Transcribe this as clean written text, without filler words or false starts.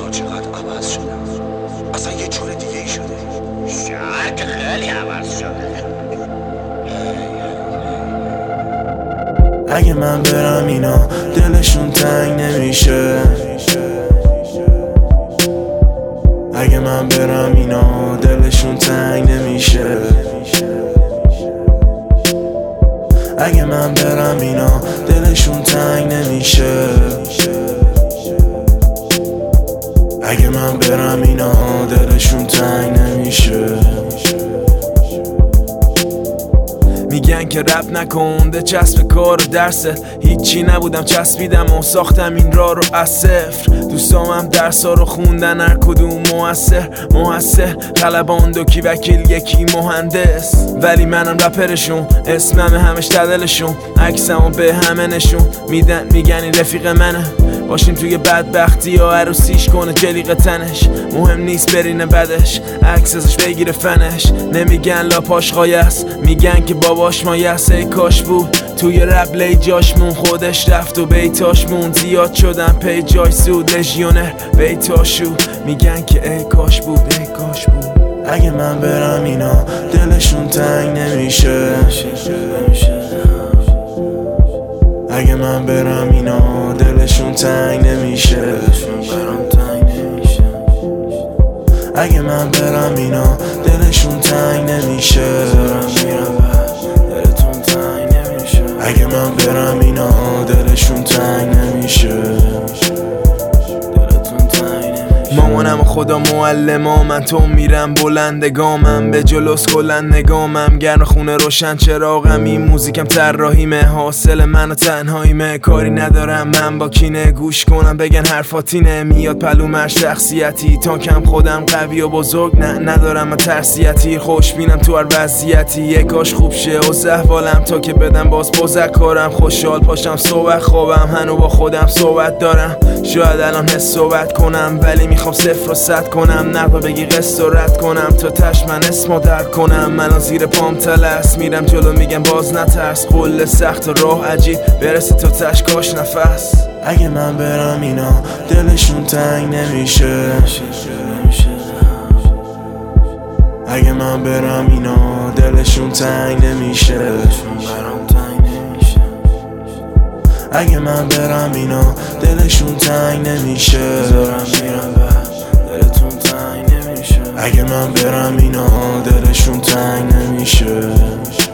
روزگار چقدر عوض شده، اصلا یه جور دیگه ای شده. شهر که خیلی عوض شده. اگه من برم اینا دلشون تنگ نمیشه. اگه من برم اینا دلشون تنگ نمیشه. اگه من برم اینا دلشون تنگ نمیشه. اگه من برم اینا دلشون تنگ نمیشه. میگن که رپ نکن ده چسب کار و درست، هیچی نبودم چسبیدم و ساختم این راه رو از صفر. دوستامم درسا رو خوندن هر کدوم موثر خلبان دوکی وکیل یکی مهندس، ولی منم رپرشون، اسمم همش تدلشون، عکسمو به همه نشون میدن میگن این رفیق منه. باشیم توی بدبختی یا عروسیش کنه جلیق تنش، مهم نیست برینه بدش عکس ازش بگیره فنش. نمیگن لاپاش قایست، میگن که باباش مایست. ای کاش بود توی رپ لی جاش مون، خودش رفت و بیتاش مون، زیاد شدن پی جای سود لژیونر بیتاشو. میگن که ای کاش بود ای کاش بود. اگه من برم اینا دلشون تنگ نمیشه. اگه من برم اینا دلشون تنگ نمیشه. اگه من برم اینا دلشون تنگ نمیشه. اگه من برم اینا دلشون تنگ نمیشه. مامانم و خدا معلمام، من تو میرم بلندگامم، به جلوس کلن نگامم، گرم خونه روشن چراغم، این موزیکم طراحیمه، حاصل من و تنهاییمه. کاری ندارم من با کینه، گوش کنم بگن حرفاتینه، میاد پلومش شخصیتی تانکم خودم قوی و بزرگ، نه ندارم من ترسیتی، خوش بینم تو هر وضعیتی. یک کاش خوب شه و زحوالم تا که بدم باز بزکارم، خوشحال پاشم صبح خوابم، هنو با خودم صحبت دارم. شاید الان حس صحبت کنم ولی میخوام 0 و 100 کنم، نقل بگی قصد و رد کنم تا تش من اسمو درک کنم. من زیر پام تلس میرم جلو میگم باز نترس، قله سخت و راه عجیب برسه تا تش کاش نفس. اگه من برم اینا دلشون تنگ نمیشه. اگه من برم اینا دلشون تنگ نمیشه. اگه من برم اینا دلشون تنگ نمیشه. اگه من برم اینا دلشون تنگ نمیشه.